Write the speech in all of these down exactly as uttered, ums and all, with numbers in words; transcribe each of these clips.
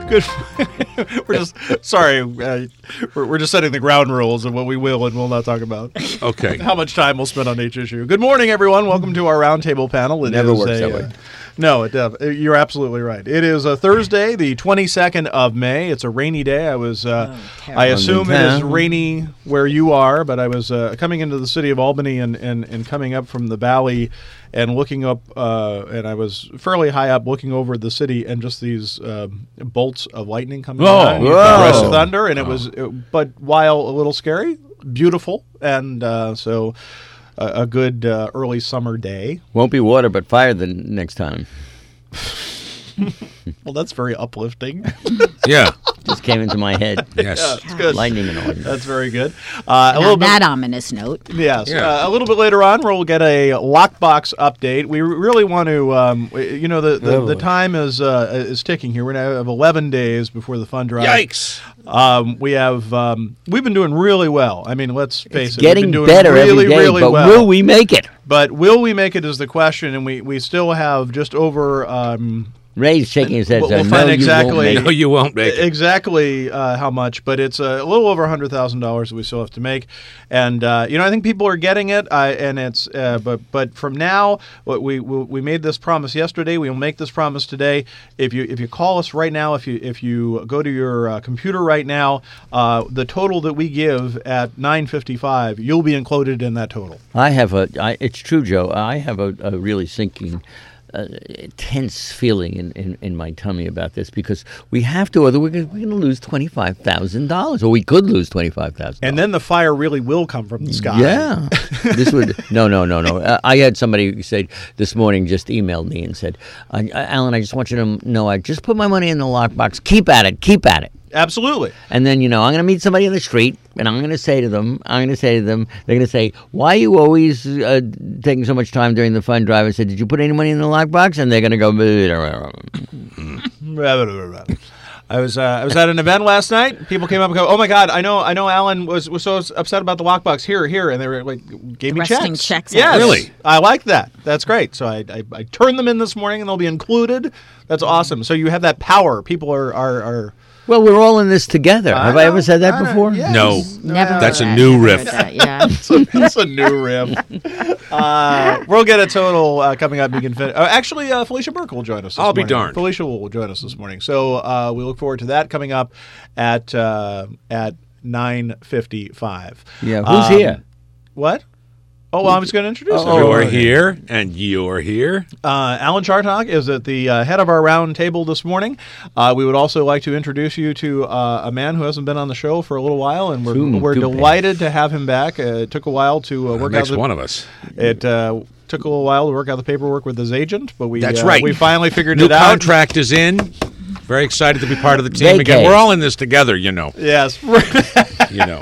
Good. We're just sorry. Uh, we're, we're just setting the ground rules of what we will and will not talk about. Okay. How much time we'll spend on each issue. Good morning, everyone. Welcome to our roundtable panel. It Never is works a, that way. Uh, no, it, uh, you're absolutely right. It is a Thursday, the twenty-second of May. It's a rainy day. I was. Uh, Oh, I assume it is town. rainy where you are, but I was uh, coming into the city of Albany and, and, and coming up from the valley and looking up, uh, and I was fairly high up looking over the city, and just these um, bolts of lightning coming Oh, down, whoa. with thunder, and it was, it, but while a little scary, beautiful, and uh, so a, a good uh, early summer day. Won't be water, but fire the next time. Well, that's very uplifting. Yeah. Just came into my head. Yes. Yeah, it's good. Lightning and all. That's very good. Uh, a On little bit. that ominous note. Yes. Yeah. Uh, a little bit later on, we'll get a lockbox update. We really want to, um, you know, the, the, the time is uh, is ticking here. We're going to have eleven days before the fund drive. Yikes. Um, we have um, we've been doing really well. I mean, let's face It's it, getting we've been doing better really, every day, really but well. will we make it? But will we make it is the question, and we, we still have just over. Um, Ray's shaking his head. We'll- so we'll no, find you exactly- won't make it. No, you won't make it. Exactly uh, how much, but it's a little over one hundred thousand dollars that we still have to make, and uh, you know I think people are getting it. I, and it's uh, but but from now, what we we we made this promise yesterday. We will make this promise today. If you if you call us right now, if you if you go to your uh, computer right now, uh, the total that we give at nine fifty-five, you'll be included in that total. I have a. I, it's true, Joe. I have a, a really sinking, uh, tense feeling in, in, in my tummy about this because we have to, or we're going we're to lose twenty five thousand dollars, or we could lose twenty five thousand. And then the fire really will come from the sky. Yeah, this would no, no, no, no. Uh, I had somebody who said this morning just emailed me and said, uh, "Alan, I just want you to know I just put my money in the lockbox. Keep at it. Keep at it." Absolutely. And then, you know, I'm going to meet somebody in the street, and I'm going to say to them, I'm going to say to them, they're going to say, why are you always uh, taking so much time during the fund drive? I said, did you put any money in the lockbox? And they're going to go, I was uh, I was at an event last night. People came up and go, "Oh my God, I know I know Alan was, was so upset about the lockbox. Here, here," and they were like, gave me Resting checks. checks Yes, out. Really? I like that. That's great. So I, I I turned them in this morning, and they'll be included. That's awesome. So you have that power. People are are. are well, we're all in this together. Have I know, ever said that I know, before? yes. No. Never heard That's a that, new never riff. heard that, yeah. It's a, it's a new riff. Uh, we'll get a total uh, coming up. You can fin- uh, actually, uh, Felicia Burke will join us. This I'll be morning. darned. Felicia will join us this morning. So uh, we look forward to that coming up at uh, at nine fifty-five. Yeah, who's Um, here? What? Oh, well, I was going to introduce Oh, him. You're okay. here, and you're here. Uh, Alan Chartock is at the uh, head of our round table this morning. Uh, we would also like to introduce you to uh, a man who hasn't been on the show for a little while, and we're, Two- we're two delighted to have him back. Uh, it took a while to uh, work Next out the one of us. It uh, took a little while to work out the paperwork with his agent, but we That's uh, right. we finally figured New it out. contract is in. Very excited to be part of the team again. Vacay. We're all in this together, you know. Yes. You know.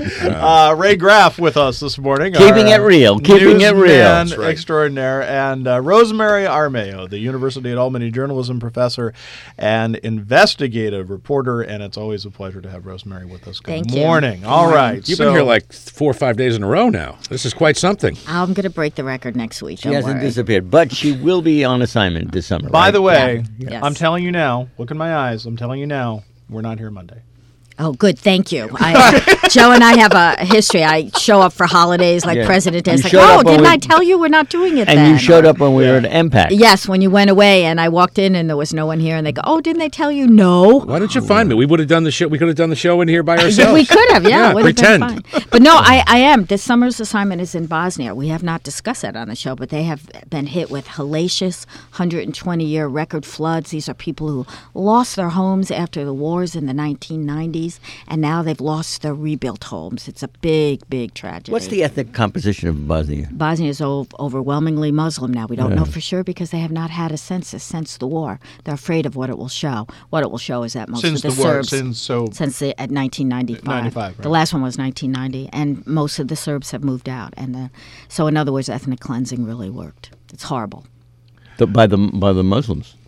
uh, Ray Graff with us this morning. Keeping our, it real, keeping it real. newsman That's right. extraordinaire. And uh, Rosemary Armeo, the University at Albany journalism professor and investigative reporter. And it's always a pleasure to have Rosemary with us. Good Thank you. morning. Good All morning. right. You've so, been here like four or five days in a row now. This is quite something. I'm going to break the record next week. She Don't hasn't worry. disappeared, but she will be on assignment this summer. By right? the way, Yeah. Yes. I'm telling you now, look in my eyes, I'm telling you now, we're not here Monday. Oh, good. Thank you. I, Joe and I have a history. I show up for holidays like Yeah. President Day. You It's like, showed oh, up when didn't we- I tell you we're not doing it and then? you showed Or- up when we were at M PAC. Yes, when you went away and I walked in and there was no one here and they go, oh, didn't they tell you? No. Why don't you find me? We would have done the show. We could have done the show in here by ourselves. We could have, yeah. Yeah, it would have pretend. been fine. But no, I, I am. This summer's assignment is in Bosnia. We have not discussed that on the show, but they have been hit with hellacious one hundred twenty year record floods. These are people who lost their homes after the wars in the nineteen nineties, and now they've lost their rebuilt homes. It's a big, big tragedy. What's the ethnic composition of Bosnia? Bosnia is o- overwhelmingly Muslim now. We don't know for sure because they have not had a census since the war. They're afraid of what it will show. What it will show is that most Since of the the war, Serbs, since so since the, at nineteen ninety-five. ninety-five, right. The last one was nineteen ninety, and most of the Serbs have moved out. And the, so, in other words, ethnic cleansing really worked. It's horrible. The, by the by the Muslims.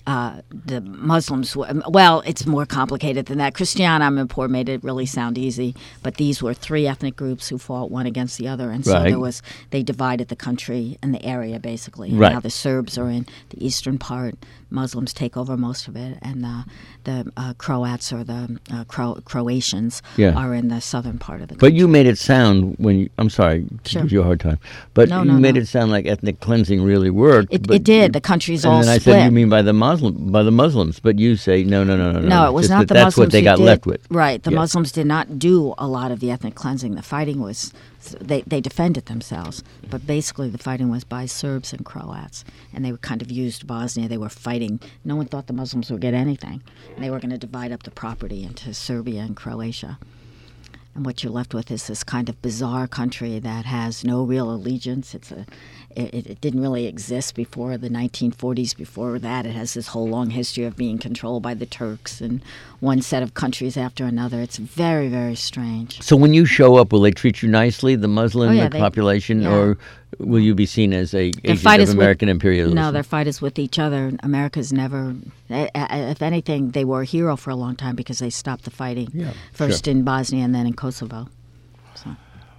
uh, the Muslims were, well, it's more complicated than that. Christiana Amanpour made it really sound easy, but these were three ethnic groups who fought one against the other, and so Right. there was they divided the country and the area basically. And Right. now the Serbs are in the eastern part, Muslims take over most of it, and the the uh, Croats or the uh, Cro- Croatians Yeah. are in the southern part of the But country. you made it sound when you, I'm sorry to Sure. give you a hard time, but No, you no, made no. it sound like ethnic cleansing really worked. It, but it did. The country's And all then I split. said, you mean by the Muslim, by the Muslims? But you say, no, no, no, no, no. No, it was just not that the that's Muslims what they who got did- left with. Right. The Yeah. Muslims did not do a lot of the ethnic cleansing. The fighting was, they, they defended themselves. But basically the fighting was by Serbs and Croats. And they were kind of used Bosnia. They were fighting. No one thought the Muslims would get anything. And they were going to divide up the property into Serbia and Croatia. And what you're left with is this kind of bizarre country that has no real allegiance. It's a, it, it didn't really exist before the nineteen forties. Before that, it has this whole long history of being controlled by the Turks and one set of countries after another. It's very, very strange. So when you show up, will they treat you nicely, the Muslim Oh, yeah, they- population, yeah. or will you be seen as a Their agent fight of is with- American imperialism? No, their fight is with each other. America's never, eh, eh, if anything, they were a hero for a long time because they stopped the fighting. Yeah, First sure. in Bosnia and then in Kosovo. So.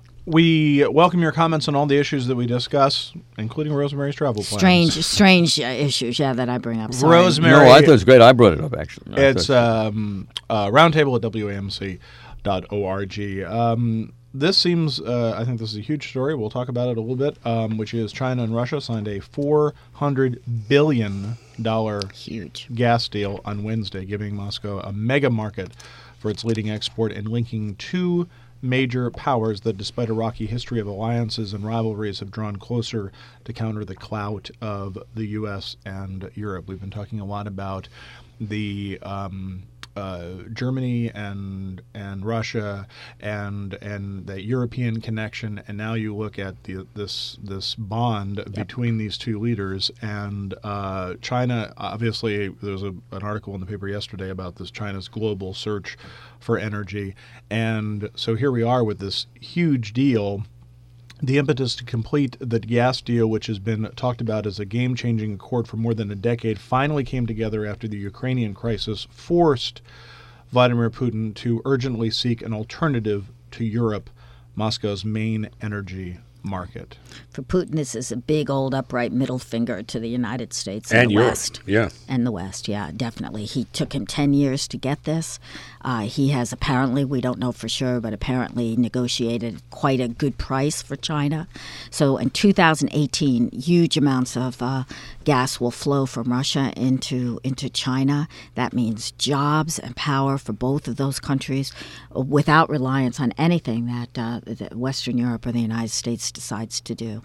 We welcome your comments on all the issues that we discuss, including Rosemary's travel plans. Strange, strange uh, issues, yeah, that I bring up. Sorry. Rosemary. No, I thought it was great. I brought it up, actually. No, I It's thought- um, uh, roundtable at W A M C dot org. Um, this seems, uh, I think this is a huge story. We'll talk about it a little bit, um, which is China and Russia signed a four hundred billion dollars Huge. gas deal on Wednesday, giving Moscow a mega market for its leading export and linking two major powers that, despite a rocky history of alliances and rivalries, have drawn closer to counter the clout of the U S and Europe. We've been talking a lot about the um, uh, Germany and and Russia and and the European connection, and now you look at the this this bond between these two leaders and uh, China. Obviously, there was a, an article in the paper yesterday about this China's global search for energy, and so here we are with this huge deal. The impetus to complete the gas deal, which has been talked about as a game-changing accord for more than a decade, finally came together after the Ukrainian crisis forced Vladimir Putin to urgently seek an alternative to Europe, Moscow's main energy market. For Putin, this is a big old upright middle finger to the United States And and the Europe. West. Yeah. And the West, yeah, definitely. He took him ten years to get this. Uh, he has apparently, we don't know for sure, but apparently negotiated quite a good price for China. So in two thousand eighteen, huge amounts of uh, gas will flow from Russia into into China. That means jobs and power for both of those countries uh, without reliance on anything that, uh, that Western Europe or the United States decides to do.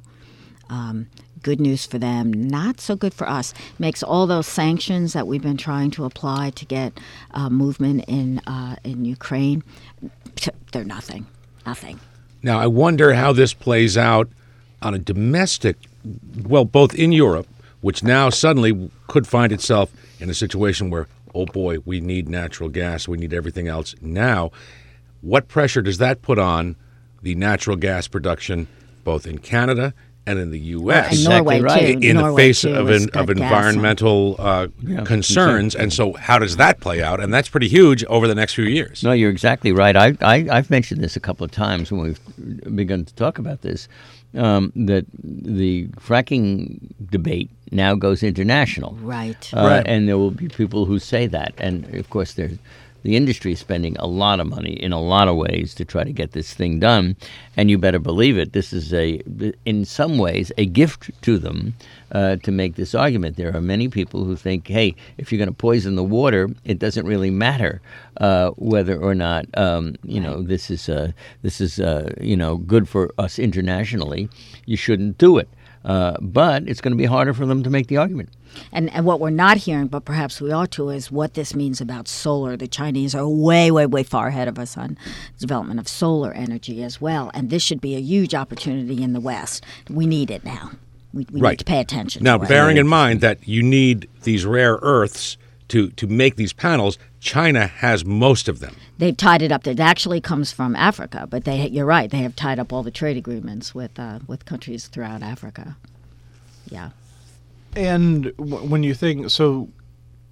Um, good news for them, not so good for us. Makes all those sanctions that we've been trying to apply to get uh, movement in uh, in Ukraine, they're nothing, nothing. Now, I wonder how this plays out on a domestic, well, both in Europe, which now suddenly could find itself in a situation where, oh boy, we need natural gas, we need everything else now. What pressure does that put on the natural gas production, both in Canada and in the U S? And Exactly Norway right. too. in Norway the face too of, has an, got of gas in- environmental uh, Yeah, concerns. And so how does that play out? And that's pretty huge over the next few years. No, you're exactly right. I, I, I've mentioned this a couple of times when we've begun to talk about this, um, that the fracking debate now goes international. Right. Uh, Right. And there will be people who say that. And, of course, there's the industry is spending a lot of money in a lot of ways to try to get this thing done. And you better believe it. This is, a, in some ways, a gift to them uh, to make this argument. There are many people who think, hey, if you're going to poison the water, it doesn't really matter uh, whether or not, um, you know, this is, uh, this is uh, you know, good for us internationally. You shouldn't do it. Uh, but it's going to be harder for them to make the argument. And, and what we're not hearing, but perhaps we ought to, is what this means about solar. The Chinese are way, way, way far ahead of us on the development of solar energy as well. And this should be a huge opportunity in the West. We need it now. We, we Right. need to pay attention Now, to it. bearing in mind that you need these rare earths to, to make these panels, China has most of them. They've tied it up. It actually comes from Africa, but they, you're right. They have tied up all the trade agreements with uh, with countries throughout Africa. Yeah. And w- when you think, so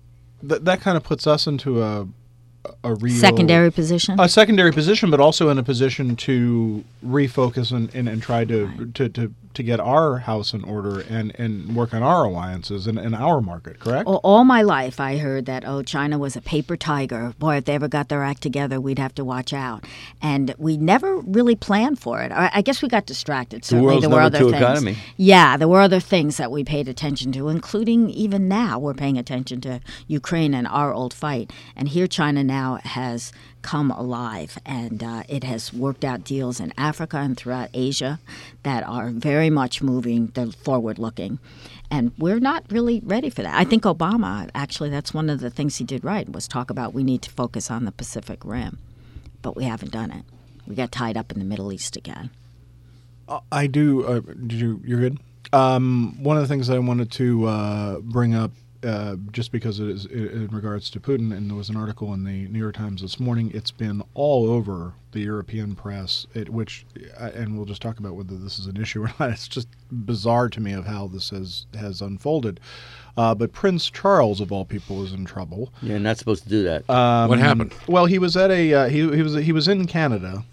th- that kind of puts us into a a real Secondary position? a secondary position, but also in a position to refocus and, and, and try to, Right. to, to, to get our house in order and, and work on our alliances and, and our market, correct? All, all my life, I heard that, oh, China was a paper tiger. Boy, if they ever got their act together, we'd have to watch out. And we never really planned for it. I, I guess we got distracted. Certainly, world's there were number other two things. economy. Yeah, there were other things that we paid attention to, including even now we're paying attention to Ukraine and our old fight. And here China now has come alive, and uh, it has worked out deals in Africa and throughout Asia that are very much moving, they're forward-looking. And we're not really ready for that. I think Obama, actually, that's one of the things he did right, was talk about we need to focus on the Pacific Rim. But we haven't done it. We got tied up in the Middle East again. I do. Uh, did you? You're good. Um, one of the things that I wanted to uh, bring up, uh, just because it is in regards to Putin, and there was an article in the New York Times this morning. It's been all over the European press, it, which, and we'll just talk about whether this is an issue or not. It's just bizarre to me of how this has has unfolded. Uh, but Prince Charles, of all people, is in trouble. You're not supposed to do that. Um, What happened? Well, he was at a uh, he he was he was in Canada.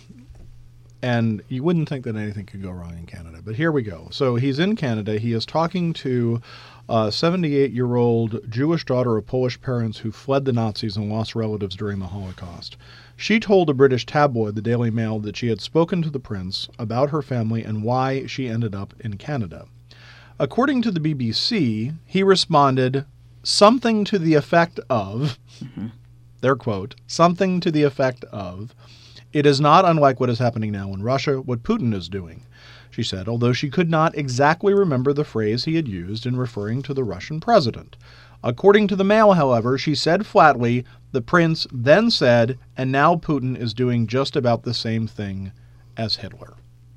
And you wouldn't think that anything could go wrong in Canada. But here we go. So he's in Canada. He is talking to a seventy-eight-year-old Jewish daughter of Polish parents who fled the Nazis and lost relatives during the Holocaust. She told a British tabloid, the Daily Mail, that she had spoken to the prince about her family and why she ended up in Canada. According to the B B C, he responded something to the effect of, mm-hmm. their quote, something to the effect of, "It is not unlike what is happening now in Russia, what Putin is doing," she said, although she could not exactly remember the phrase he had used in referring to the Russian president. According to the Mail, however, she said flatly, the prince then said, and now Putin is doing just about the same thing as Hitler.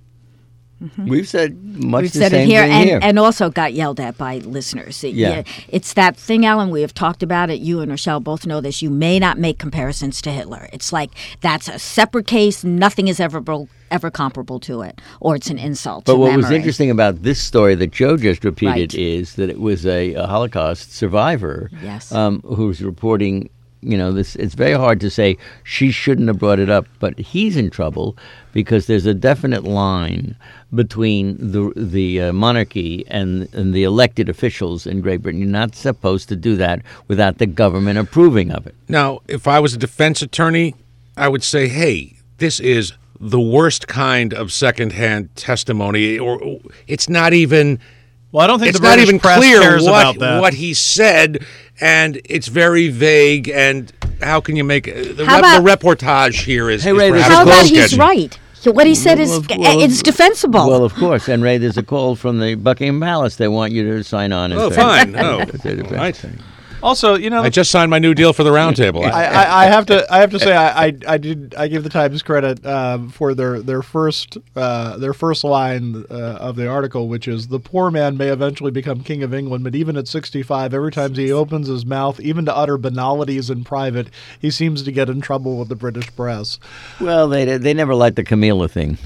Mm-hmm. We've said much We've the said same it here thing and, here. and also got yelled at by listeners. It- Yeah. It's that thing, Alan, we have talked about it. You and Rochelle both know this. You may not make comparisons to Hitler. It's like that's a separate case. Nothing is ever ever comparable to it, or it's an insult But to what memory. was interesting about this story that Joe just repeated Right. is that it was a, a Holocaust survivor Yes. um, who's reporting, you know, this. It's very hard to say she shouldn't have brought it up, but he's in trouble because there's a definite line between the the uh, monarchy and, and the elected officials in Great Britain. You're not supposed to do that without the government approving of it. Now, if I was a defense attorney, I would say, hey, this is the worst kind of secondhand testimony, or it's not even Well, I don't think it's the not British even press clear cares what, about that. what he said, and it's very vague, and how can you make the, How rep, about- the reportage here is, Hey, is Ray, there's perhaps a How a little about he's sketchy. right? So what he said is Well, well, it's defensible. Well, of course. And Ray, there's a call from the Buckingham Palace. They want you to sign on. and Oh, say- fine. Oh, Because they're the best right. thing. Also, you know, I just signed my new deal for the roundtable. I, I, I have to I have to say I, I, I did I give the Times credit um, for their their first uh, their first line uh, of the article, which is the poor man may eventually become king of England, but even at sixty-five, every time he opens his mouth, even to utter banalities in private, he seems to get in trouble with the British press. Well, they they never liked the Camilla thing.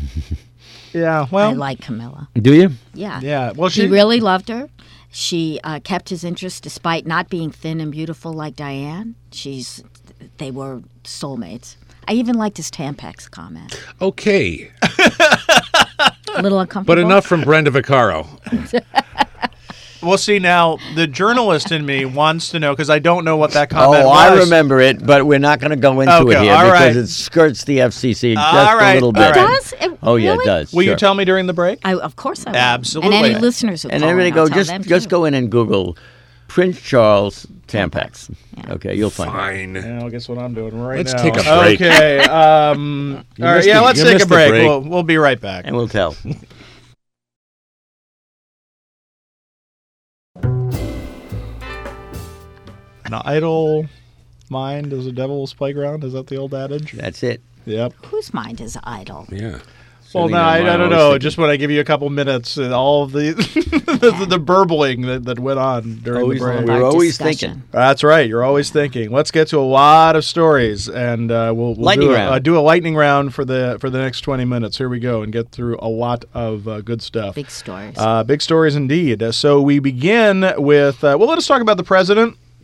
Yeah, I well, like Camilla. Do you? Yeah. yeah, well, He she really loved her. She uh, kept his interest despite not being thin and beautiful like Diane. She's, they were soulmates. I even liked his Tampax comment. Okay, A little uncomfortable. but enough from Brenda Vaccaro. Well, see, now the journalist in me wants to know because I don't know what that comment Oh, was. I remember it, but we're not going to go into Okay, it here all because right. it skirts the F C C just All right, a little all bit. It right. does? It, Oh, yeah, really? it does. Will you sure. tell me during the break? I, of course I will. Absolutely. And any listeners who And call everybody in, I'll go, tell just them just too. go in and Google Prince Charles Tampax. Yeah. Okay, you'll find it. Fine. Yeah, I guess what I'm doing right Let's now. take a break. Okay. Um, You all right. missed Yeah, the- let's you take a missed the break. break. We'll, we'll be right back. And we'll tell. An idle mind is a devil's playground. Is that the old adage? That's it. Yep. Whose mind is idle? Yeah. Well, Sitting no, on I, mine, I don't always know. thinking- Just when I give you a couple minutes, and all of the the, the burbling that, that went on during Always- the break. We're Our always discussion. thinking. That's right. You're always thinking. Let's get to a lot of stories, and uh, we'll, we'll Lightning do, a, round. uh, do a lightning round for the for the next twenty minutes. Here we go, and get through a lot of uh, good stuff. Big stories. Uh, big stories indeed. Uh, so we begin with, uh, well, let us talk about the president.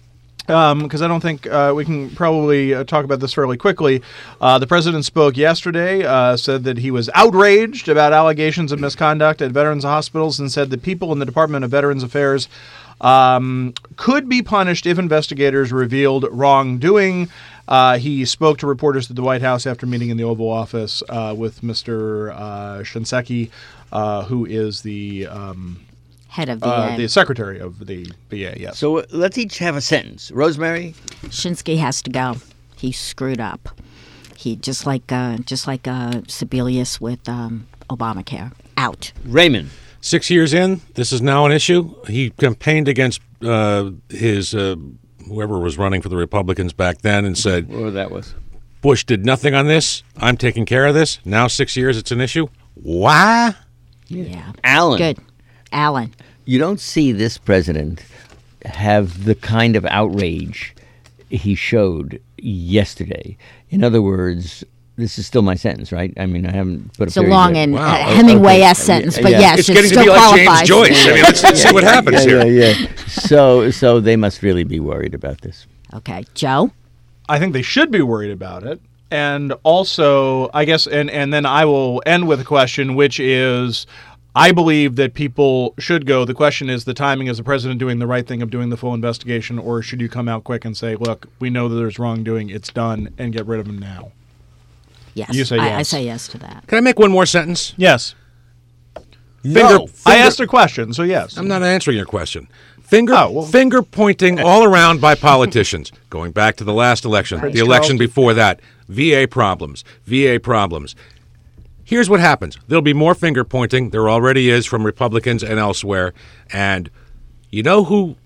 because I don't think uh, we can probably uh, talk about this fairly quickly. Uh, the president spoke yesterday, uh, said that he was outraged about allegations of misconduct at veterans hospitals, and said that people in the Department of Veterans Affairs um, could be punished if investigators revealed wrongdoing. Uh, he spoke to reporters at the White House after meeting in the Oval Office uh, with Mister Uh, Shinseki, uh, who is the um, Head of V A. uh, the secretary of the V A. Yes. So uh, let's each have a sentence. Rosemary? Shinseki has to go. He screwed up. He just like uh, just like uh, Sebelius with um, Obamacare. Out. Raymond? Six years in, this is now an issue. He campaigned against uh, his uh, whoever was running for the Republicans back then and said, Whatever that was. Bush did nothing on this. I'm taking care of this. Now six years, it's an issue. Why? Yeah. Alan? Good. Alan. You don't see this president have the kind of outrage he showed yesterday. In other words, this is still my sentence, right? I mean, I haven't put a It's a period long there. and Wow. uh, Hemingway-esque Okay. sentence, Yeah, but yeah. yes, It's it getting to still be like qualifies. James Joyce. I mean, let's, let's see what happens yeah, here. Yeah, yeah. So, so they must really be worried about this. Okay, Joe. I think they should be worried about it. And also, I guess, and, and then I will end with a question, which is, I believe that people should go. The question is the timing. Is the president doing the right thing of doing the full investigation, or should you come out quick and say, look, we know that there's wrongdoing, it's done, and get rid of him now? Yes. You say I, I yes. say yes to that. Can I make one more sentence? Yes. Finger, No. I finger- asked a question, so yes. I'm not answering your question. Finger, Oh, well- finger pointing all around by politicians. Going back to the last election, the election before that, V A problems, V A problems. Here's what happens. There'll be more finger pointing. There already is from Republicans and elsewhere. And you know who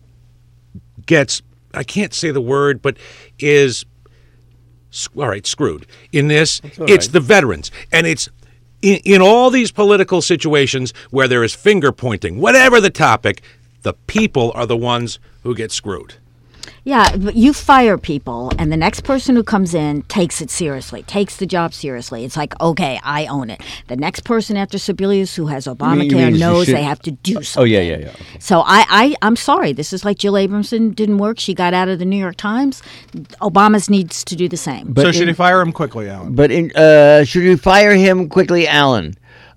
gets, I can't say the word, but is, all right, screwed in this? It's right. the veterans. And it's in, in all these political situations where there is finger pointing, whatever the topic, the people are the ones who get screwed. Yeah, but you fire people, and the next person who comes in takes it seriously, takes the job seriously. It's like, okay, I own it. The next person after Sebelius who has mean- you Obamacare mean knows should- they have to do Oh, something. yeah, yeah, yeah. Okay. So I, I, I'm sorry. This is like Jill Abramson didn't work. She got out of the New York Times. Obama's needs to do the same. But so should in- he fire him quickly, Alan? But in, uh, should you fire him quickly, Alan?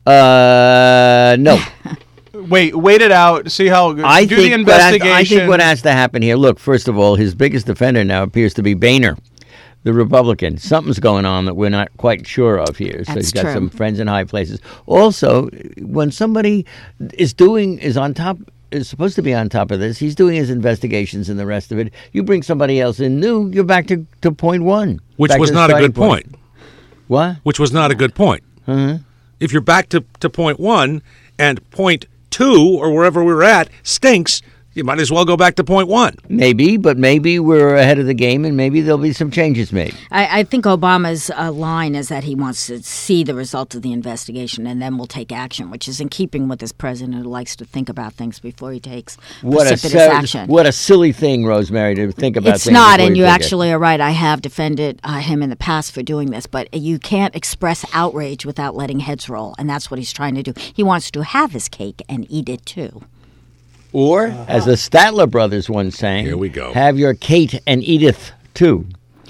Uh, no. Wait, wait it out. See how I do think the what has- investigation. I think what has to happen here. Look, first of all, his biggest defender now appears to be Boehner, the Republican. Something's going on that we're not quite sure of here. So That's he's got true. some friends in high places. Also, when somebody is doing is on top is supposed to be on top of this, he's doing his investigations and the rest of it. You bring somebody else in new, you're back to, to point one, Which back was to the not a starting good point. What? Which was not a good point. If you're back to, to point one and point two or wherever we were at stinks, you might as well go back to point one. Maybe, but maybe we're ahead of the game, and maybe there'll be some changes made. I, I think Obama's uh, line is that he wants to see the result of the investigation and then we'll take action, which is in keeping with this president who likes to think about things before he takes What a precipitous si- action. what a silly thing, Rosemary, to think about. It's things not, before and you take it. actually are right. I have defended uh, him in the past for doing this, but you can't express outrage without letting heads roll, and that's what he's trying to do. He wants to have his cake and eat it too. Or, as the Statler brothers once sang, Here we go. have your Kate and Edith too.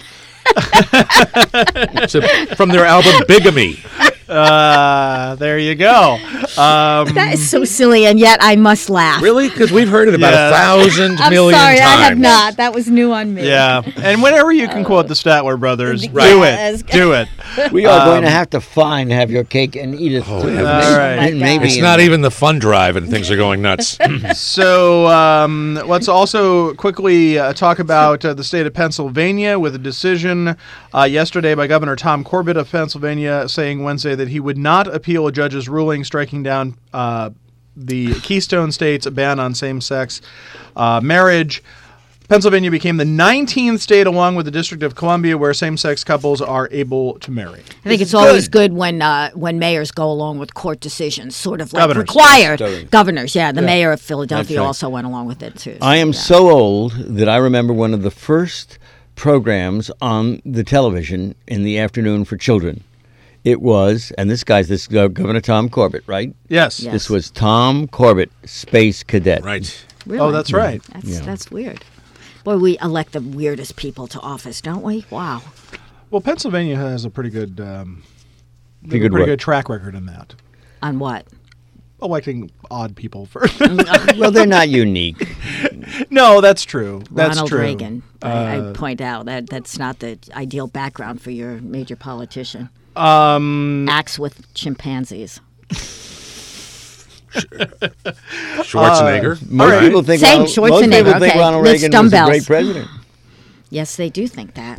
It's a- from their album Bigamy. Uh, there you go. Um, That is so silly, and yet I must laugh. Really? Because we've heard it about Yeah. a thousand I'm million sorry, times. I have not. That was new on me. yeah, and whenever you can quote the Statler brothers, do Yes. it. Do it. We are going to have to find have your cake and Edith too. heavens. Maybe- All right. maybe It's in not the- even the fun drive and things are going nuts. So um, let's also quickly uh, talk about uh, the state of Pennsylvania with a decision uh, yesterday by Governor Tom Corbett of Pennsylvania saying Wednesday that he would not appeal a judge's ruling striking down uh, the Keystone State's ban on same-sex uh, marriage. Pennsylvania became the nineteenth state, along with the District of Columbia, where same-sex couples are able to marry. I think it's always good when uh, when mayors go along with court decisions, sort of like Governors. required. Governors. Governors, yeah. The mayor of Philadelphia That's right. also went along with it too. I am yeah. so old that I remember one of the first programs on the television in the afternoon for children. It was, and this guy's this uh, Governor Tom Corbett, right? Yes. Yeah. This was Tom Corbett, Space Cadet. Right. Really? Oh, that's right. That's Yeah. that's weird. Boy, we elect the weirdest people to office, don't we? Wow. Well, Pennsylvania has a pretty good, um, Pretty a good pretty what? good track record in that. On what? Electing odd people for. Well, they're not unique. No, that's true. That's Ronald true. Reagan. I, Uh, I point out that that's not the ideal background for your major politician. Um, Acts with chimpanzees. Schwarzenegger. Most right. people think Same, Ronald, most Schwarzenegger, people think okay. Ronald Lift Reagan was a dumbbells. great president. Yes, they do think that.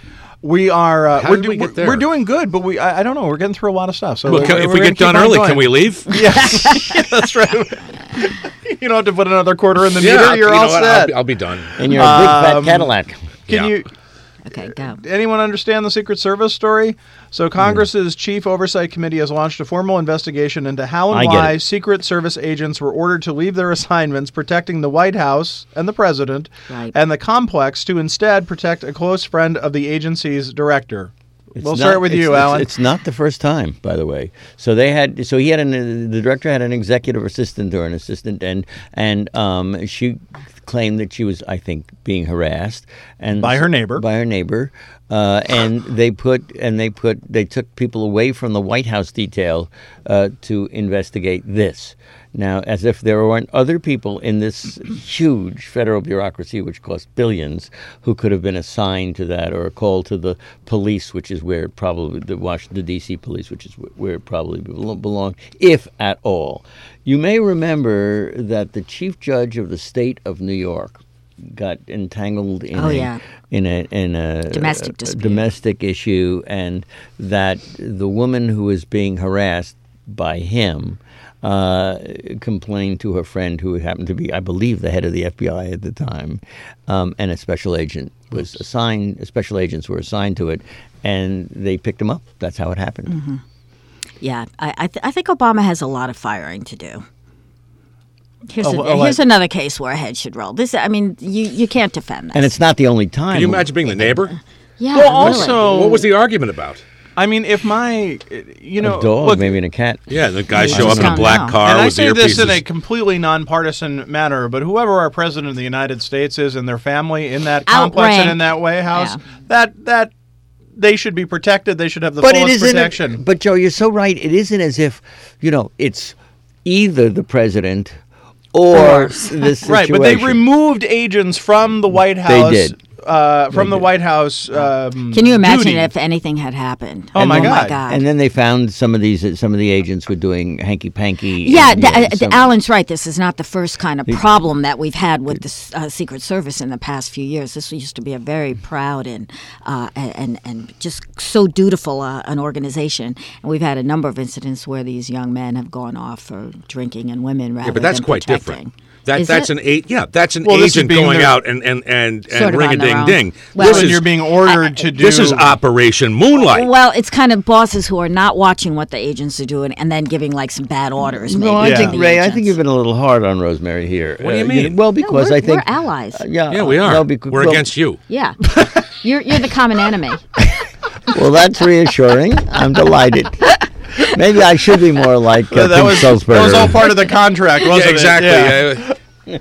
we are. Uh, How we're, did we do- get there? we're doing good, but we. I, I don't know. We're getting through a lot of stuff. So Well, can, we're- if we're we gonna get keep done on early, going. can we leave? Yes, that's right. You don't have to put another quarter in the Yeah, meter. I'll- You're you know all what? set. I'll be, I'll be done. And you're a big fat Um, Cadillac. Can Yeah. you? Okay, go. Anyone understand the Secret Service story? So Congress's Chief Oversight Committee has launched a formal investigation into how I and get why it. Secret Service agents were ordered to leave their assignments protecting the White House and the president Right. and the complex to instead protect a close friend of the agency's director. It's we'll not- start with it's- you, it's- Alan. It's not the first time, by the way. So they had, so he had an, the director had an executive assistant or an assistant, and and um, she claimed that she was, I think, being harassed and By her neighbor. by her neighbor, uh, and they put and they put they took people away from the White House detail uh, to investigate this. Now, as if there weren't other people in this huge federal bureaucracy, which costs billions, who could have been assigned to that or called to the police, which is where it probably, the Washington, D C police, which is wh- where it probably belo- belonged, if at all. You may remember that the chief judge of the state of New York got entangled in Oh, a yeah. in a in a Domestic a dispute. domestic issue, and that the woman who was being harassed by him uh, complained to her friend, who happened to be, I believe, the head of the F B I at the time, um, and a special agent was assigned. Special agents were assigned to it, and they picked him up. That's how it happened. Mm-hmm. Yeah, I I, th- I think Obama has a lot of firing to do. Here's, Oh, a, well, here's I- another case where a head should roll. This, I mean, you, you can't defend this. And it's not the only time. Can you imagine being the neighbor? yeah, Well, really. also, What was the argument about? I mean, if my, you know, a dog, look, maybe, and a cat. Yeah, the guys You show up just in a don't black know. car and I with say this in a earpieces. completely nonpartisan manner, but whoever our president of the United States is and their family in that complex and Outrank. in that White House, Yeah. that that they should be protected. They should have the But it fullest isn't. protection. But Joe, you're so right. It isn't as if, you know, it's either the president or Or- this situation. Right, but they removed agents from the White House. did. Uh, from They the did. White House. Um, Can you imagine duty. if anything had happened? Oh, my God. And then they found some of these. Some of the agents were doing hanky panky. Yeah, and, th- you know, uh, some- Alan's right. This is not the first kind of problem that we've had with the s- uh, Secret Service in the past few years. This used to be a very proud and uh, and and just so dutiful uh, an organization, and we've had a number of incidents where these young men have gone off for drinking and women rather Yeah, but that's than quite protecting. different. That Is that's it? an a yeah, that's an Well, this is agent being going their- out and and and, Sort and of ring a on their ding own. ding. Well, this when is you're being ordered to do this is Operation Moonlight. Well, it's kind of bosses who are not watching what the agents are doing and then giving like some bad orders. No, maybe I Yeah. think to the Ray. I agents. think you've been a little hard on Rosemary here. What do you Uh, mean? well, No, because we're, I think we're allies. uh, yeah, yeah, we uh, are. no, because, We're well, against you. Yeah, you're you're the common enemy. Well, that's reassuring. I'm delighted. Maybe I should be more like uh, that Pink was Sulzberger. that was all part of the contract, wasn't Yeah, it? exactly. Yeah.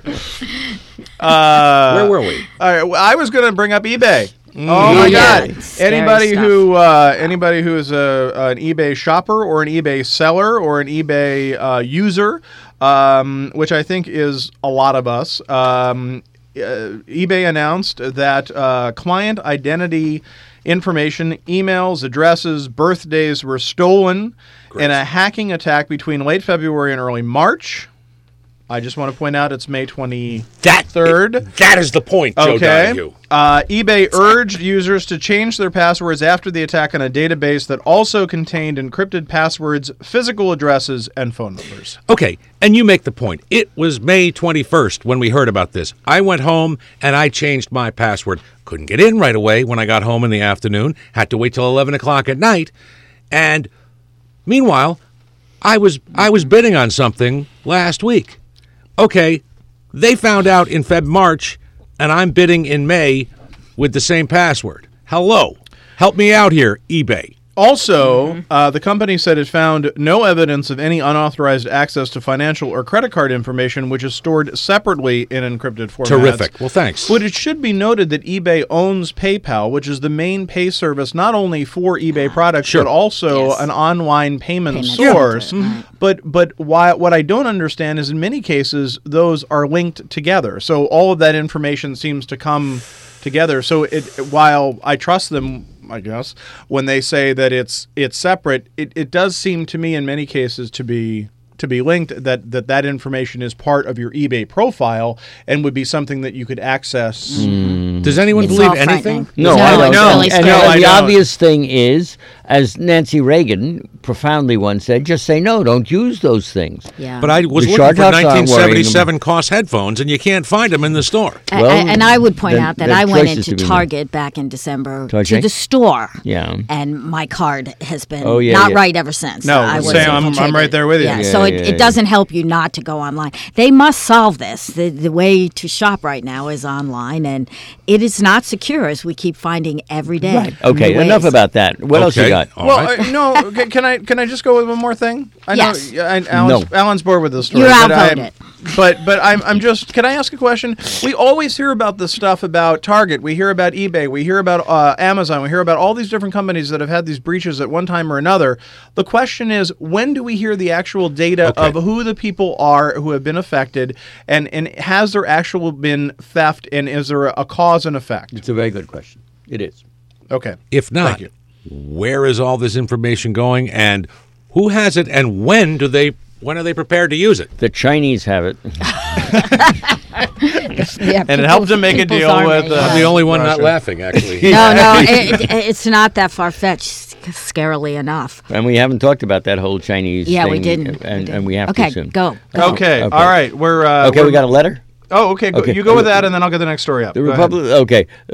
Uh, Uh, Where were we? All right, well, I was going to bring up eBay. Oh my yeah. God! Scary Anybody stuff. who uh, anybody who is a, an eBay shopper or an eBay seller or an eBay uh, user, um, which I think is a lot of us, um, uh, eBay announced that uh, client identity information, emails, addresses, birthdays were stolen in a hacking attack between late February and early March. I just want to point out it's May twenty-third. That that is the point, Joe Okay. Donahue. Uh, eBay urged users to change their passwords after the attack on a database that also contained encrypted passwords, physical addresses, and phone numbers. Okay, and you make the point. It was May twenty-first when we heard about this. I went home and I changed my password. Couldn't get in right away when I got home in the afternoon. Had to wait till eleven o'clock at night. And meanwhile, I was I was bidding on something last week. Okay, they found out in Feb March, and I'm bidding in May with the same password. Hello. Help me out here, eBay. Also, uh, the company said it found no evidence of any unauthorized access to financial or credit card information, which is stored separately in encrypted formats. Terrific. Well, thanks. But it should be noted that eBay owns PayPal, which is the main pay service not only for eBay products, Sure. but also Yes. an online payment, Payment source. center, right. But but why, what I don't understand is in many cases, those are linked together. So all of that information seems to come together. So it, while I trust them, I guess, when they say that it's it's separate, it, it does seem to me in many cases to be to be linked, that, that that information is part of your eBay profile and would be something that you could access. Does anyone It's believe all anything? frightening. No, No, I don't. it's No, really and scary. no, and I the don't. obvious thing is, as Nancy Reagan profoundly once said, just say no. Don't use those things. Yeah. But I was The looking for Sharjahs aren't nineteen seventy-seven worrying cost headphones, and you can't find them in the store. I- Well, I- and I would point then- out that then I went choices into to be made. Target back in December to Target? the store. Yeah. And my card has been Oh, yeah, not yeah. right ever since. No, I was same. I'm- I'm infiltrated. right there with you. Yeah, Yeah, so it, yeah, it yeah. doesn't help you not to go online. They must solve this. The, the way to shop right now is online, and it is not secure, as we keep finding every day. Right. Okay. New Enough ways. about that. What else you Okay. got? All well, right. uh, no. c- Can I can I just go with one more thing? I Yes. know I, Alan's, No. Alan's bored with this story. You're but outvoted. I'm- But but I'm I'm just. Can I ask a question? We always hear about this stuff about Target. We hear about eBay. We hear about uh, Amazon. We hear about all these different companies that have had these breaches at one time or another. The question is, when do we hear the actual data Okay. of who the people are who have been affected, and and has there actual been theft, and is there a, a cause and effect? It's a very good question. It is. Okay. If not, Thank you. where is all this information going, and who has it, and when do they? When are they prepared to use it? The Chinese have it. Yeah, And it helped to make a people's deal army, with, uh, yeah. I'm the only one not Russia. laughing, actually. No, no, it, it- it's not that far fetched. Scarily enough. And we haven't talked about that whole Chinese Yeah, thing. we didn't. And, we and didn't. we have okay, to soon. go. go. Okay. Okay. All right. We're uh, Okay, we're- we got a letter? Oh, okay. Go, Okay. You go with that, and then I'll get the next story up. The Go ahead. Republic. Okay. Uh,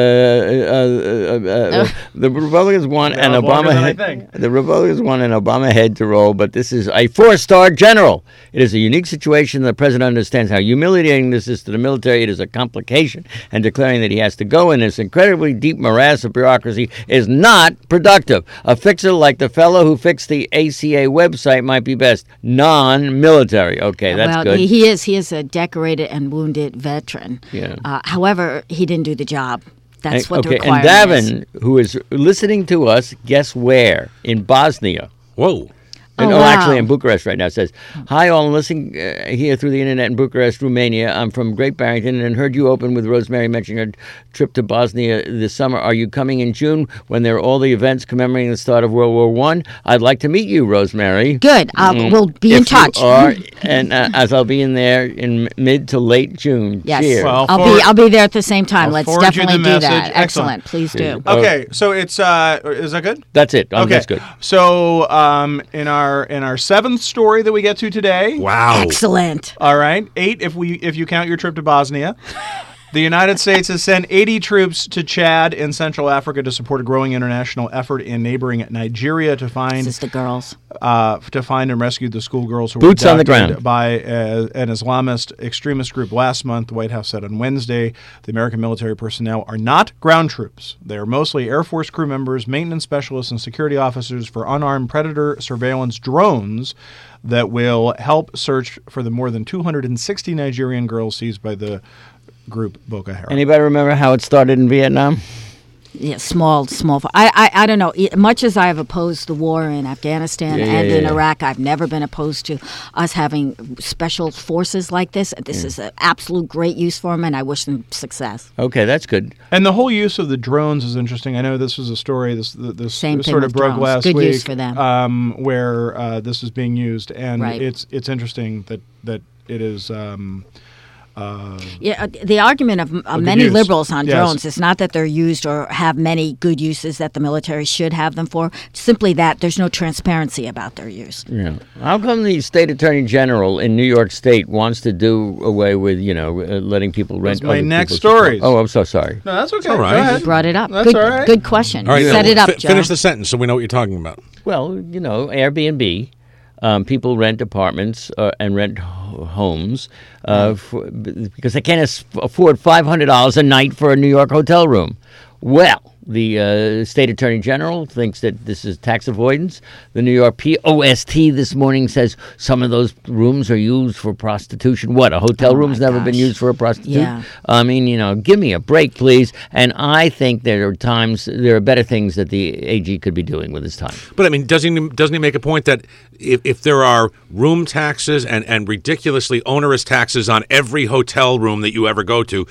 uh, uh, uh, uh, the Republicans want Yeah, an longer Obama than I head. think. The Republicans want an Obama head to roll, but this is a four-star general. It is a unique situation. The president understands how humiliating this is to the military. It is a complication, and declaring that he has to go in this incredibly deep morass of bureaucracy is not productive. A fixer like the fellow who fixed the A C A website might be best. Non-military. Okay, that's well, good. He, he is. He is a decorated and wounded veteran. Yeah. Uh, however, he didn't do the job. That's what the okay, and requirement is. Davin, who is listening to us, guess where? In Bosnia. Whoa. And, Oh, oh, wow. actually in Bucharest right now. It says, hi, all. I'm listening uh, here through the internet in Bucharest, Romania. I'm from Great Barrington and heard you open with Rosemary mentioning her trip to Bosnia this summer. Are you coming in June when there are all the events commemorating the start of World War One? I'd like to meet you, Rosemary. Good. Uh, We'll be in If touch. You are, and uh, as I'll be in there in mid to late June. Yes. Cheers. Well, I'll forward- be. I'll be there at the same time. I'll Let's forward you the definitely do message. that. Excellent. Excellent. Please do. Oh. Okay. So it's uh, is that good? That's it. Um, Okay. That's good. So um, in our in our seventh story that we get to today. Wow. Excellent. All right, eight if we if you count your trip to Bosnia. The United States has sent eighty troops to Chad in Central Africa to support a growing international effort in neighboring Nigeria to This find is the girls. uh, to find and rescue the schoolgirls who Boots were on the abducted ground. by uh, an Islamist extremist group last month. The White House said on Wednesday the American military personnel are not ground troops. They are mostly Air Force crew members, maintenance specialists, and security officers for unarmed predator surveillance drones that will help search for the more than two hundred sixty Nigerian girls seized by the group Boko Haram. Anybody remember how it started in Vietnam? Yeah, small, small. I, I, I don't know. E- Much as I have opposed the war in Afghanistan Yeah, yeah, and yeah, in yeah. Iraq, I've never been opposed to us having special forces like this. This is an absolute great use for them, and I wish them success. Okay, that's good. And the whole use of the drones is interesting. I know this was a story. This this Same thing sort of with broke drones. last Good week. use for them. Um, where uh, this is being used, and Right. it's it's interesting that that it is. Um, uh, Yeah, uh, the argument of uh, good many use. liberals on Yes. drones is not that they're used or have many good uses that the military should have them for. It's simply that there's no transparency about their use. Yeah. How come the state attorney general in New York State wants to do away with, you know, uh, letting people rent? That's my other next people's- stories. Oh, I'm so sorry. no, that's okay. all right. Go You ahead. You brought it up. That's good, all right. good question. All right. Set now, it up, fi- Joe. Finish the sentence so we know what you're talking about. Well, you know, Airbnb. Um, people rent apartments uh, and rent ho- homes uh, for, b- because they can't as- afford five hundred dollars a night for a New York hotel room. Well, the uh, state attorney general thinks that this is tax avoidance. The New York P O S T this morning says some of those rooms are used for prostitution. What, a hotel Oh, room's my never been gosh. used for a prostitute? Yeah. I mean, you know, give me a break, please. And I think there are times, there are better things that the A G could be doing with his time. But I mean, doesn't he, doesn't he make a point that if, if there are room taxes and, and ridiculously onerous taxes on every hotel room that you ever go to,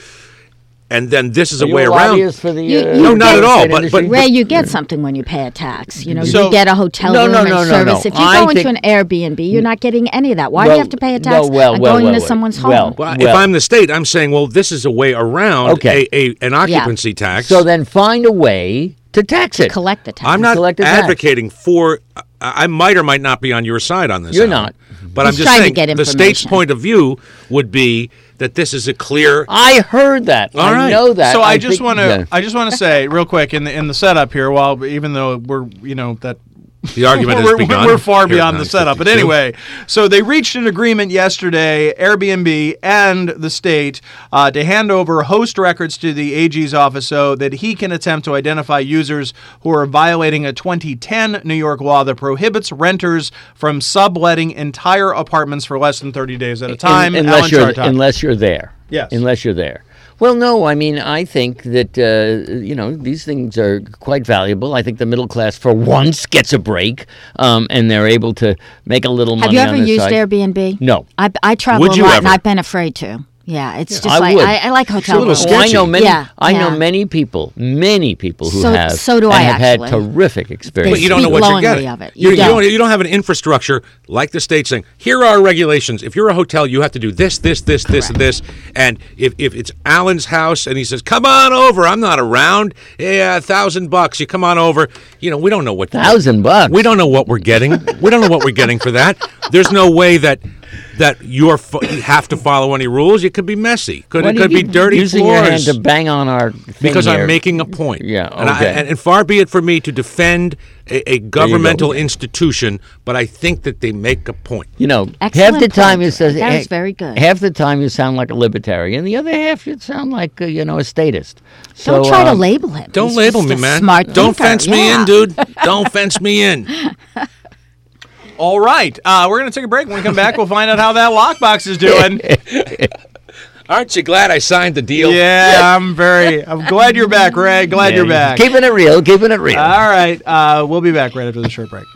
and then this is Are a you way a around? lobbyist for the, You- uh, you No, not at all, state but- industry? but- Ray, you get something when you pay a tax. You know, So- you get a hotel No, room no, and no, no, service. no. If you I go into think- an Airbnb, you're not getting any of that. Why do Well, you have to pay a no, tax well, on well, going well, into well. someone's Well, home? Well, Well- if I'm the state, I'm saying, well, this is a way around Okay. a, a an occupancy tax. So then find a way to tax it. Collect the tax. I'm not collect the tax. advocating for. I I might or might not be on your side on this. You're Alan. not. But He's I'm just trying to saying get the state's information. point of view would be that this is a clear. I heard that. All I right. know that. So I, just think- want to yeah. I just want to say real quick in the in the setup here, while even though we're you know that The argument has we're, begun. we're far Here at beyond the setup. But nine fifty-two. anyway, so they reached an agreement yesterday, Airbnb and the state, uh, to hand over host records to the A G's office so that he can attempt to identify users who are violating a twenty ten New York law that prohibits renters from subletting entire apartments for less than thirty days at a time. Un- Alan unless you're Chartock. unless you're there. Yes. Unless you're there. Well, no, I mean, I think that, uh, you know, these things are quite valuable. I think the middle class, for once, gets a break, um, and they're able to make a little Have money you on ever the used side. Airbnb? No. I, I travel Would a you lot, ever? and I've been afraid to. Yeah, it's just I like would. I, I like hotel a little rooms. Oh, I sketchy. know many. Yeah, I know yeah. many people, many people who So- have, so do and I, have actually. had terrific experience. But you don't know speak what you're glowingly getting. of it. You, You you don't. don't. You don't have an infrastructure like the state saying, here are regulations. If you're a hotel, you have to do this, this, this, this, and this. And if, if it's Alan's house and he says, come on over, I'm not around. Yeah, a thousand bucks. You come on over. You know, we don't know what Thousand bucks. We don't know what we're getting. We don't know what we're getting for that. There's no way that that you're fo- you have to follow any rules. It could be messy. Could Why it do you could be keep dirty using floors. your hand to bang on our thing Because here? I'm making a point. Yeah, And, I, okay. and, and far be it for me to defend a, a governmental institution, but I think that they make a point. You know, half Excellent the time point. you say That was eh, very good. Half the time you sound like a libertarian. The other half you sound like uh, you know a statist. So, Don't try to um, label him. Don't He's label just me, a man. Smart Don't thinker. fence me Yeah. in, dude. Don't fence me in. All right, uh, we're going to take a break. When we come back, we'll find out how that lockbox is doing. Aren't you glad I signed the deal? Yeah, I'm very. I'm glad you're back, Ray. Glad yeah, you're back. Keeping it real, keeping it real. All right, uh, we'll be back right after the short break.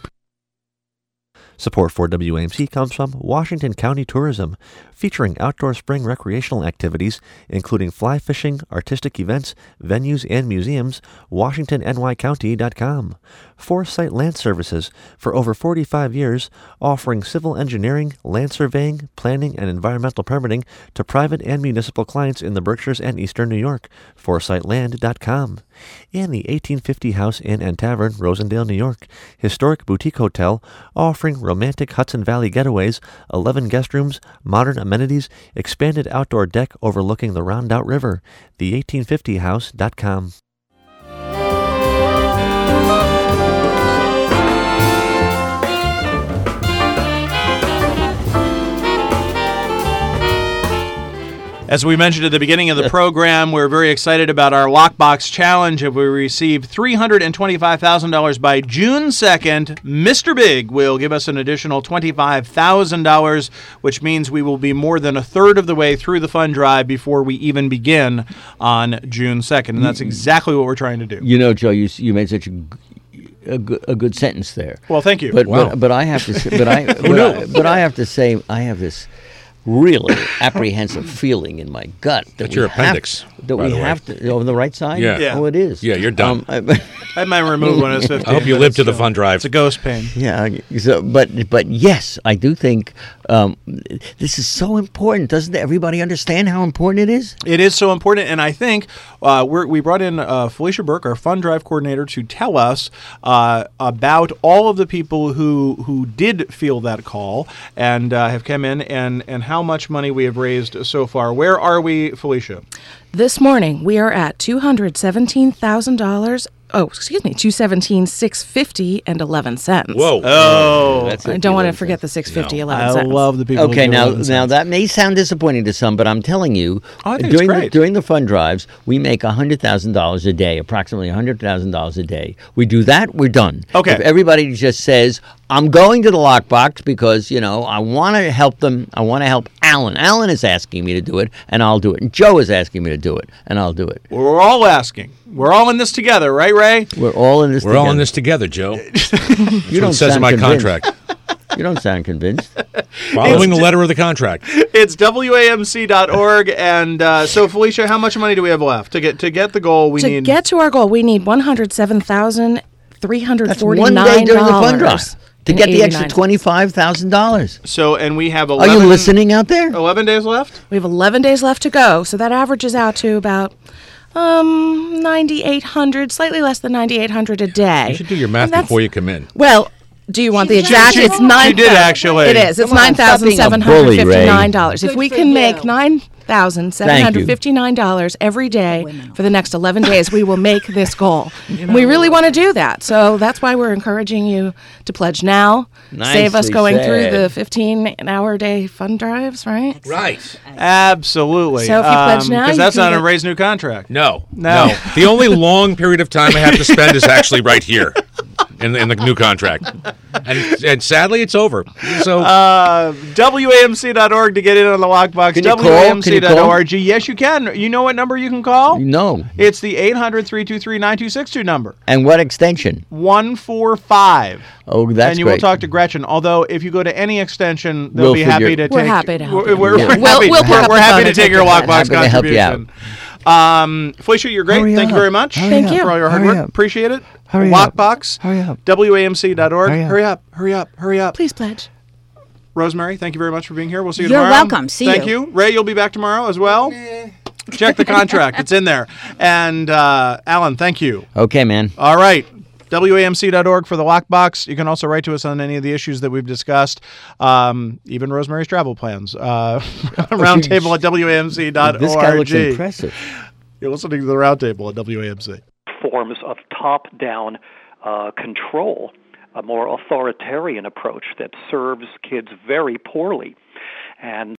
Support for W A M C comes from Washington County Tourism, featuring outdoor spring recreational activities, including fly fishing, artistic events, venues, and museums. Washington N Y County dot com. Foresight Land Services, for over forty-five years, offering civil engineering, land surveying, planning, and environmental permitting to private and municipal clients in the Berkshires and Eastern New York. Foresight Land dot com. And the eighteen fifty House Inn and Tavern, Rosendale, New York, historic boutique hotel offering romantic Hudson Valley getaways, eleven guest rooms, modern amenities, expanded outdoor deck overlooking the Rondout River. the eighteen fifty house dot com. As we mentioned at the beginning of the program, we're very excited about our Lockbox Challenge. If we receive three hundred twenty-five thousand dollars by June second, Mister Big will give us an additional twenty-five thousand dollars, which means we will be more than a third of the way through the fund drive before we even begin on June second. And that's exactly what we're trying to do. You know, Joe, you you made such a, g- a, good, a good sentence there. Well, thank you. But Wow. but, but I have to say, but I but, I but I have to say I have this really apprehensive feeling in my gut that That's we your have- appendix, that by we the way. have to on the right side. Yeah. Yeah. Oh, it is. Yeah, you're done. Um, I, I had mine removed when I was fifteen. I hope you but live it's to the still- fund drive. It's a ghost pain. Yeah, so, but but yes, I do think um, this is so important. Doesn't everybody understand how important it is? It is so important, and I think uh, we're, we brought in uh, Felicia Burke, our fund drive coordinator, to tell us uh, about all of the people who who did feel that call and uh, have come in, and, and how much money we have raised so far. Where are we, Felicia? This morning, we are at two hundred seventeen thousand dollars Oh, excuse me, two seventeen six fifty and eleven cents. Whoa. Oh, That's I it, don't want to eleven forget cents. the six fifty, No. eleven I cents. love the people. who Okay, do now eleven now cents. that may sound disappointing to some, but I'm telling you, Oh, I think it's during the, great. during the fund drives, we make one hundred thousand dollars a day, approximately one hundred thousand dollars a day. We do that, we're done. Okay. If everybody just says, I'm going to the lockbox because, you know, I want to help them, I want to help Alan. Alan is asking me to do it, and I'll do it. And Joe is asking me to do it, and I'll do it. We're all asking. We're all in this together, right, Ray? We're all in this We're together. all in this together, Joe. You don't It says in sound my convinced. contract. You don't sound convinced. Following the letter of the contract. It's W A M C dot org, and uh, so Felicia, how much money do we have left to get to get the goal? We To need get to our goal, we need one hundred seven thousand three hundred That's forty-nine one dollars. day during the fund drive to get the extra twenty-five thousand dollars. so, and we have Are eleven. you listening out there? Eleven days left. We have eleven days left to go, so that averages out to about um ninety-eight hundred, slightly less than ninety-eight hundred a day. You should do your math And that's- before you come in. Well, do you want the exact? she- it's she nine. did actually. It is. It's Come on, nine stop thousand being a seven hundred bully, Ray. fifty-nine dollars. If Good we for can you. make nine thousand seven hundred fifty-nine dollars every day for the next eleven days, we will make this goal. And we really want to do that, so that's why we're encouraging you to pledge now. Save us Nicely going through said. the fifteen-hour day fund drives, right? Right. Absolutely. So if you pledge now, because you that's can not in get- Ray's new contract. No. No. The only long period of time I have to spend is actually right here in, in the new contract. And, and sadly, it's over. So Uh, W A M C dot org to get in on the lockbox. Can you call? W A M C dot org. Can you call? Yes, you can. You know what number you can call? No. It's the eight hundred, three two three, nine two six two number. And what extension? one four five. Oh, that's and you great. will talk to Gretchen. Although, if you go to any extension, they'll We'll be figure- happy to We're take. happy to help We're, you. we're, Yeah. we're We'll- happy, we'll pick we're, up we're the happy phone to and take take your that. lockbox Happy to help you out. contribution. Um, Felicia, you're great. Hurry Thank you up. very much. Hurry Thank up. you. for all your hard Hurry work. up. Appreciate it. Hurry up. Lockbox. Hurry up. W A M C dot org. Hurry up. Hurry up. Hurry up. Hurry up. Please pledge. Rosemary, thank you very much for being here. We'll see you You're tomorrow. welcome. See Thank you. you. Ray, you'll be back tomorrow as well. Check the contract. It's in there. And uh, Alan, thank you. Okay, man. All right. W A M C dot org for the lockbox. You can also write to us on any of the issues that we've discussed, um, even Rosemary's travel plans. Uh, roundtable at W A M C dot org. This guy looks impressive. You're listening to the roundtable at W A M C. Forms of top-down uh, control, a more authoritarian approach that serves kids very poorly. And